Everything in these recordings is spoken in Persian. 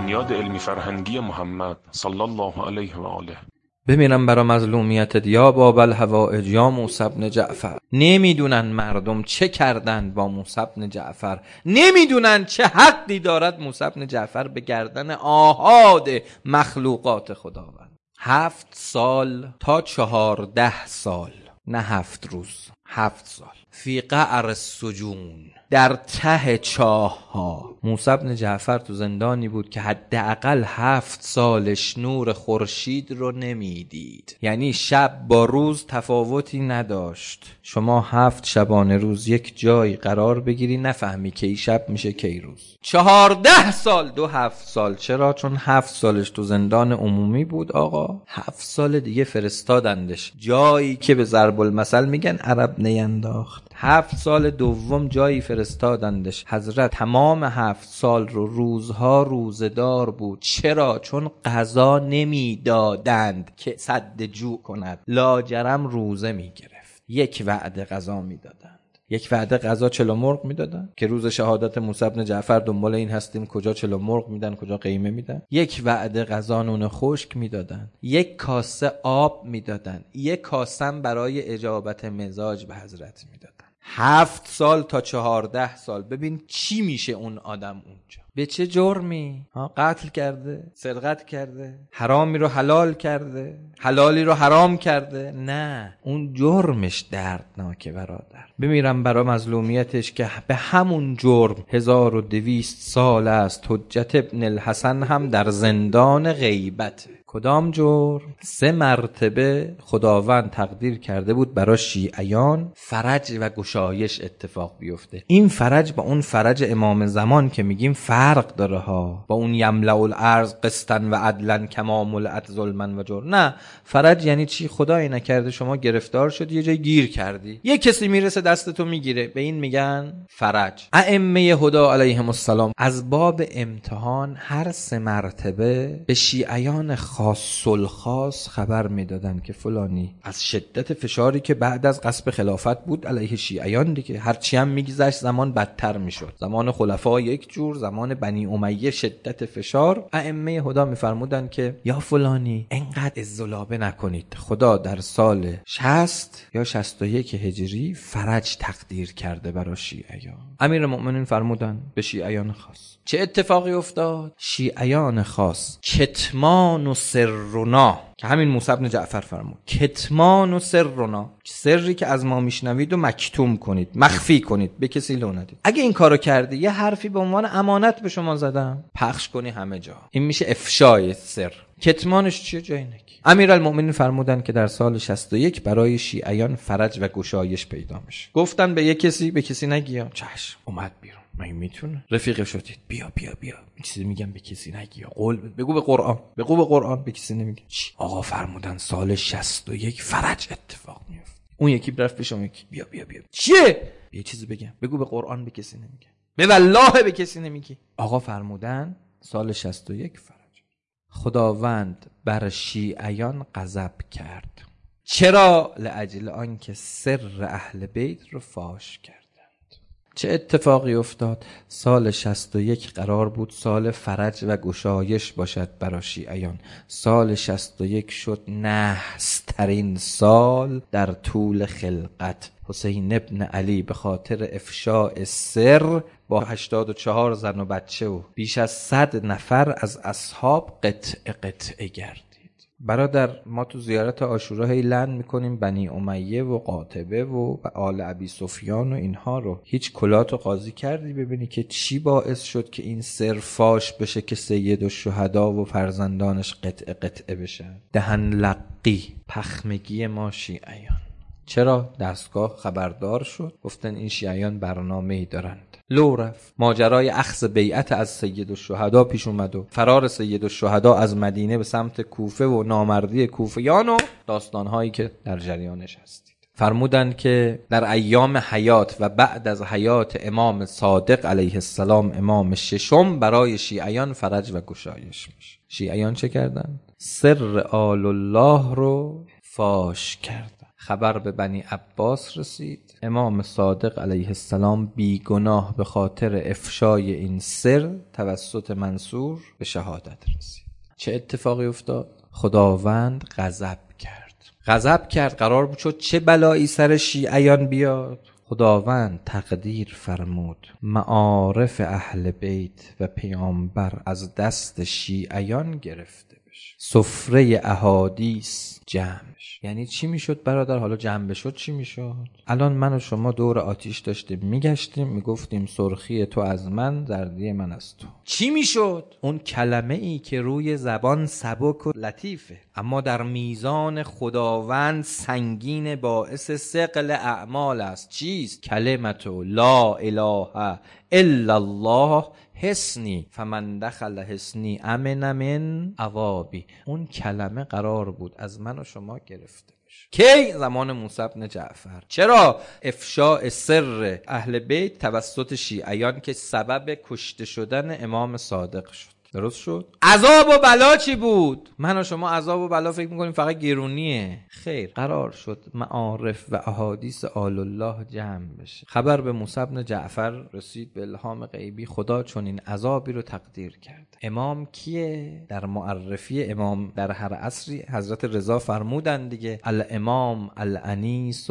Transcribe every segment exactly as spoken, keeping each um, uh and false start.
بنیاد علمی فرهنگی محمد صلی الله علیه و آله. بمیرم برا مظلومیت یا باب الحوائج یا موسی بن جعفر. نمیدونن مردم چه کردن با موسی بن جعفر، نمیدونن چه حقی دارد موسی بن جعفر به گردن آحاد مخلوقات خداوند. هفت سال تا چهارده سال، نه هفت روز، هفت سال فی قعر السجون، در ته چاه ها. موسی بن جعفر تو زندانی بود که حداقل هفت سالش نور خورشید رو نمیدید، یعنی شب با روز تفاوتی نداشت. شما هفت شبانه روز یک جای قرار بگیری نفهمی کی شب میشه کی روز. چهارده سال، دو هفت سال. چرا؟ چون هفت سالش تو زندان عمومی بود آقا، هفت سال دیگه فرستادندش جایی که به ضرب المثل میگن عرب نینداخت. هفت سال دوم جایی فرستادندش حضرت تمام هفت سال رو روزها روزدار بود. چرا؟ چون غذا نمیدادند که سد جوع کند، لاجرم روزه میگرفت. یک وعده غذا میدادند، یک وعده غذا چلو مرغ میدادن که روز شهادت موسی بن جعفر دنبال این هستیم کجا چلو مرغ میدن کجا قیمه میدن. یک وعده غذا نون خشک میدادن، یک کاسه آب میدادن، یک کاسم برای اجابت مزاج به حضرت میدادن. هفت سال تا چهارده سال. ببین چی میشه اون آدم اونجا، به چه جرمی؟ ها، قتل کرده، سرقت کرده، حرامی رو حلال کرده، حلالی رو حرام کرده؟ نه، اون جرمش دردناکه برادر. بمیرم برای مظلومیتش که به همون جرم هزار و دویست سال است حجت ابن الحسن هم در زندان غیبته. کدام جرم؟ سه مرتبه خداوند تقدیر کرده بود برای شیعیان فرج و گشایش اتفاق بیفته. این فرج با اون فرج امام زمان که میگیم فرق داره ها، با اون یملأ الارض قسطا و عدلا کما ملئت ظلما و جور. نه، فرج یعنی چی؟ خدایی نکرده شما گرفتار شدی یه جای گیر کردی، یه کسی میرسه دستتو میگیره، به این میگن فرج. ائمه هدی علیهم السلام از باب امتحان هر سه مرتبه به شیعیان خاص الخاص خبر میدادن که فلانی از شدت فشاری که بعد از غصب خلافت بود علیه شیعیان دیگه، هرچی هم میگذشت زمان بدتر میشد. زمان خلفا یک جور، زمان بنی امیه شدت فشار. ائمه هدی میفرمودن که یا فلانی انقدر ازولابه نکنید، خدا در سال شصت یا شصت و یک هجری فرج تقدیر کرده برای شیعیان. امیرالمؤمنین فرمودن به شیعیان خاص. چه اتفاقی افتاد؟ شیعیان خاص کتمان و سرنا، که همین موسی بن جعفر فرمود کتمان و سرنا، سری که از ما میشنوید و مکتوم کنید، مخفی کنید، به کسی لو ندید. اگه این کارو کردی یه حرفی به عنوان امانت به شما زدم، پخش کنی همه جا، این میشه افشای سر. کتمانش چیه؟ جایی نگی. امیرالمؤمنین فرمودن که در سال شصت و یک برای شیعیان فرج و گشایش پیدا میشه. گفتن به یه کسی، به کسی نگی. چشم، اومد بیرون. مگه میتونه؟ رفیق شدید، بیا بیا بیا، چیزی میگم به کسی نگی، قول بگو به قرآن، بگو به قرآن، به کسی نمیگی. آقا فرمودن سال شصت و یک فرج اتفاق میفته. اون یکی رفت پیش اون یکی، بیا بیا بیا، چیه؟ یه چیزی بگم، بگو به قرآن، به کسی نمیگی، به والله به کسی نمیگی. آقا فرمودن سال شصت و یک فرج. خداوند بر شیعیان غضب کرد. چرا؟ لاجل آنکه سر اهل بیت رو فاش کرد. چه اتفاقی افتاد؟ سال شصت و یک قرار بود سال فرج و گشایش باشد برای شیعیان. سال شصت و یک شد نحسترین سال در طول خلقت. حسین ابن علی به خاطر افشاء سر با هشتاد و چهار زن و بچه و بیش از صد نفر از اصحاب قطع قطعه گرد. برادر، ما تو زیارت عاشورا هی لعن میکنیم بنی امیه و قاطبه و آل ابی سفیان و اینها رو. هیچ کلات و قاضی کردی ببینی که چی باعث شد که این سر فاش بشه که سید الشهدا و فرزندانش قطعه قطعه بشن؟ دهن لقی، پخمگی ما شیعیان. چرا؟ دستگاه خبردار شد، گفتن این شیعیان برنامه‌ای دارند. لو رفت. ماجرای اخذ بیعت از سید الشهدا پیش اومد و فرار سید الشهدا از مدینه به سمت کوفه و نامردی کوفیان و داستانهایی که در جریانش هستید. فرمودند که در ایام حیات و بعد از حیات امام صادق علیه السلام، امام ششم، برای شیعیان فرج و گشایش میشه. شیعیان چه کردن؟ سر آل الله رو فاش کردن. خبر به بنی عباس رسید. امام صادق علیه السلام بیگناه به خاطر افشای این سر توسط منصور به شهادت رسید. چه اتفاقی افتاد؟ خداوند غضب کرد. غضب کرد قرار بود شد چه بلایی سر شیعیان بیاد؟ خداوند تقدیر فرمود معارف اهل بیت و پیامبر از دست شیعیان گرفته بشه، سفره احادیث جمع بشه. یعنی چی میشد برادر؟ حالا جمع بشد چی میشد؟ الان من و شما دور آتیش داشتیم میگشتیم میگفتیم سرخی تو از من، زردی من از تو. چی میشد؟ اون کلمه ای که روی زبان سبک و لطیفه اما در میزان خداوند سنگین، باعث ثقل اعمال است. چیست؟ کلمتو لا اله الا الله حسنی فمن دخل حسنی امن من عوابی. اون کلمه قرار بود از من و شما گرفته بشه. کی؟ زمان موسی بن جعفر. چرا؟ افشاء سر اهل بیت توسط شیعیان که سبب کشته شدن امام صادق شد. درست شد؟ عذاب و بلا چی بود؟ من و شما عذاب و بلا فکر میکنیم فقط گرونیه. خیر، قرار شد معارف و احادیث آل الله جمع بشه. خبر به موسی بن جعفر رسید به الهام غیبی. خدا چون این عذابی رو تقدیر کرد. امام کیه؟ در معرفی امام در هر عصری حضرت رضا فرمودن دیگه، الامام الانیس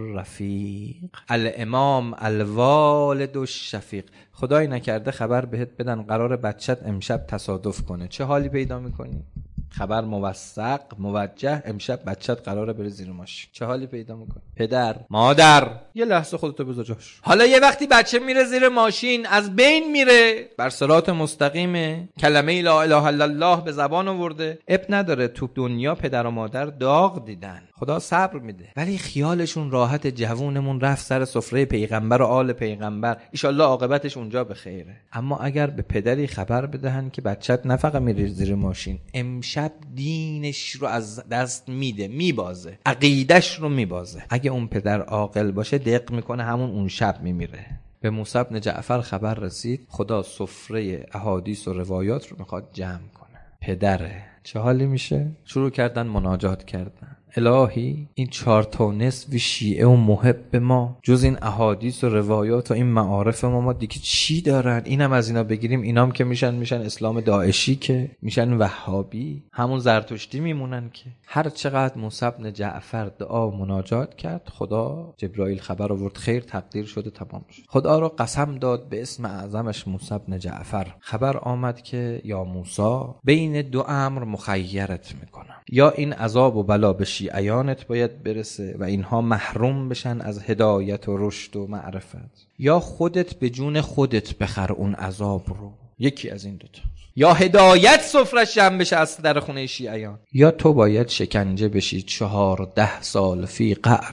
الرفیق، الامام الوالد الشفیق. خدای نکرده خبر بهت بدن قرار بچت امشب تصادف کنه، چه حالی پیدا میکنی؟ خبر موثق موجه امشب بچت قراره بره زیر ماشین، چه حالی پیدا میکنی؟ پدر، مادر، یه لحظه خودتو بذار جاش. حالا یه وقتی بچه میره زیر ماشین از بین میره، بر صراط مستقیمه، کلمه لا اله الا الله به زبان آورده، اب نداره. تو دنیا پدر و مادر داغ دیدن، خدا صبر میده، ولی خیالشون راحت جوونمون رفت سر سفره پیغمبر و آل پیغمبر، ایشالله عاقبتش اونجا به خیره. اما اگر به پدری خبر بدهن که بچت نه فقط میره زیر ماشین، امشب دینش رو از دست میده، میبازه، عقیدش رو میبازه، اگه اون پدر عاقل باشه دق میکنه همون اون شب میمیره. به موسی بن جعفر خبر رسید خدا سفره احادیث و روایات رو میخواد جمع کنه. پدره، چه حالی میشه؟ شروع کردن مناجات کردن. الهی این چهار تا نصف شیعه و محب ما جز این احادیث و روایات و این معارف ما ما دیگه چی دارن؟ اینم از اینا بگیریم، اینام که میشن میشن اسلام داعشی، که میشن وهابی، همون زرتشتی میمونن. که هر چقدر موسی بن جعفر دعا و مناجات کرد، خدا جبرائیل خبر آورد خیر تقدیر شده، تمام شد. خدا رو قسم داد به اسم اعظمش موسی بن جعفر. خبر آمد که یا موسی بین دو امر مخیرت میکنم، یا این عذاب و بلا به شیعیانت باید برسه و اینها محروم بشن از هدایت و رشد و معرفت، یا خودت به جون خودت بخر اون عذاب رو. یکی از این دوتا، یا هدایت سفرش جمع بشه از در خونه شیعیان، یا تو باید شکنجه بشی چهارده سال فی قعر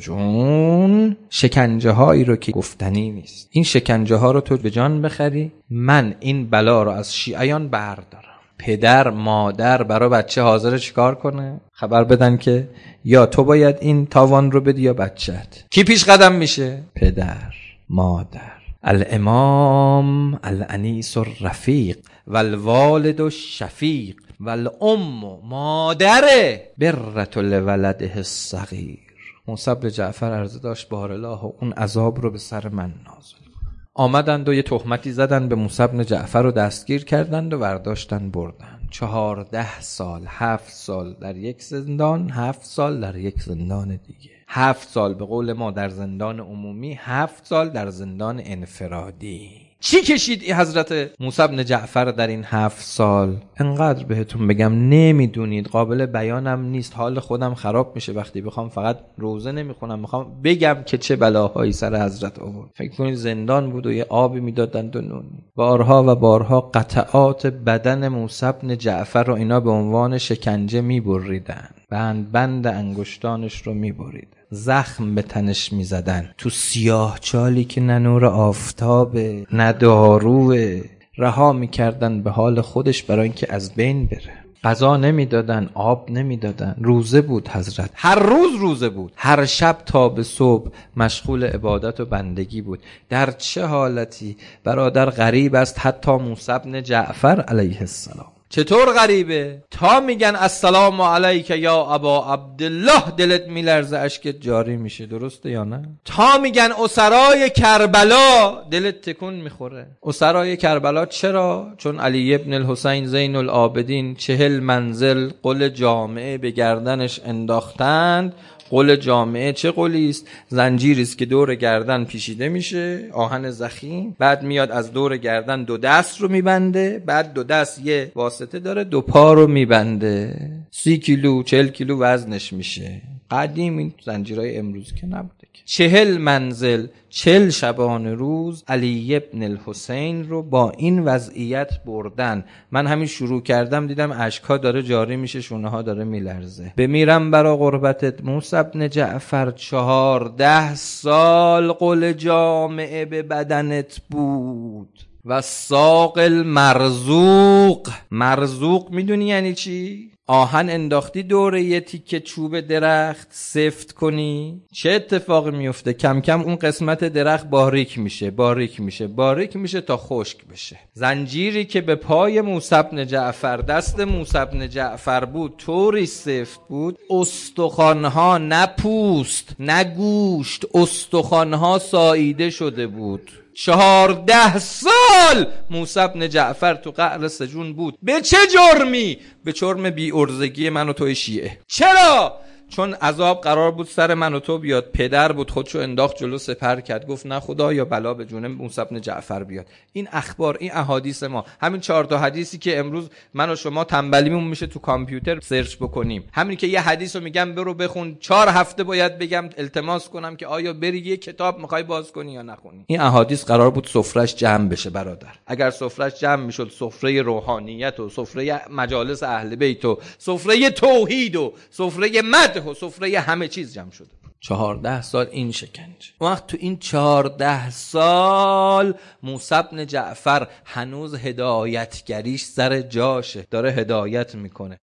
السجون، شکنجه هایی رو که گفتنی نیست. این شکنجه ها رو تو به جان بخری، من این بلا رو از شیعیان بردارم. پدر مادر برای بچه حاضر چیکار کنه؟ خبر بدن که یا تو باید این تاوان رو بدی یا بچت. کی پیش قدم میشه؟ پدر مادر. الامام الانیس الرفیق والوالد الشفیق والام مادر برة لولده الصغیر. موسی بن جعفر عرضه داشت بارالله اون عذاب رو به سر من نازل. آمدند و یه تهمتی زدن به موسی بن جعفر رو دستگیر کردند و برداشتن بردن. چهارده سال، هفت سال در یک زندان، هفت سال در یک زندان دیگه. هفت سال به قول ما در زندان عمومی، هفت سال در زندان انفرادی. چی کشید این حضرت موسی بن جعفر در این هفت سال؟ انقدر بهتون بگم نمیدونید، قابل بیانم نیست. حال خودم خراب میشه وقتی بخوام، فقط روزه نمیخونم، میخوام بگم که چه بلاهایی سر حضرت آورد. فکر کنید زندان بود و یه آبی میدادند و نونی. بارها و بارها قطعات بدن موسی بن جعفر رو اینا به عنوان شکنجه میبریدن، بند بند انگشتانش رو میبریدن، زخم به تنش میزدن، تو سیاه چالی که نه نور آفتابه نه داروه، رها میکردن به حال خودش برای اینکه از بین بره. غذا نمیدادن، آب نمیدادن. روزه بود حضرت، هر روز روزه بود، هر شب تا به صبح مشغول عبادت و بندگی بود. در چه حالتی؟ برادر غریب است حتی موسی بن جعفر علیه السلام چطور غریبه؟ تا میگن السلام علیک یا ابا عبدالله دلت میلرزه، اشکت جاری میشه. درسته یا نه؟ تا میگن اسرای کربلا دلت تکون میخوره. اسرای کربلا چرا؟ چون علی ابن الحسین زین العابدین چهل منزل قل جامعه به گردنش انداختند. قل جامعه چه قلی است؟ زنجیری است که دور گردن پیچیده میشه، آهن ضخیم، بعد میاد از دور گردن دو دست رو میبنده، بعد دو دست یه واسطه داره، دو پا رو میبنده. سی کیلو چهل کیلو وزنش میشه. قدیم این زنجیرهای امروز که نبوده که. چهل منزل چهل شبانه روز علی ابن الحسین رو با این وضعیت بردن. من همین شروع کردم دیدم اشک‌ها داره جاری میشه، شونه ها داره میلرزه. بمیرم برا قربتت موسی ابن جعفر، چهارده سال قل جامعه به بدنت بود. و ساق المرزوق، مرزوق میدونی یعنی چی؟ آهن انداختی دوره یه تیکه چوب درخت سفت کنی، چه اتفاقی میفته؟ کم کم اون قسمت درخت باریک میشه باریک میشه باریک میشه تا خشک بشه. زنجیری که به پای موسی بن جعفر، دست موسی بن جعفر بود، طوری سفت بود استخوانها نه پوست نه گوشت، استخوانها ساییده شده بود. چهارده سال موسی بن جعفر تو قعر سجون بود. به چه جرمی؟ به جرم بی ارزگی من و تو شیعه. چرا؟ چون عذاب قرار بود سر من و تو بیاد. پدر بود خودشو انداخت جلو سپر کرد، گفت نه خدا یا بلا به جون موسی بن جعفر بیاد. این اخبار، این احادیث ما، همین چهار تا حدیثی که امروز من و شما تنبلیمون میشه تو کامپیوتر سرچ بکنیم، همین که یه حدیثو میگم برو بخون، چهار هفته باید بگم التماس کنم که آیا بری یه کتاب میخوای باز کنی یا نخونی. این احادیث قرار بود سفرهش جمع بشه برادر. اگر سفرهش جمع میشد، سفره روحانیت و سفره مجالس اهل بیت و سفره توحید و سفره مد و سفره همه چیز جمع شده. چهارده سال این شکنجه. وقت تو این چهارده سال موسی بن جعفر هنوز هدایتگریش سر جاشه، داره هدایت میکنه.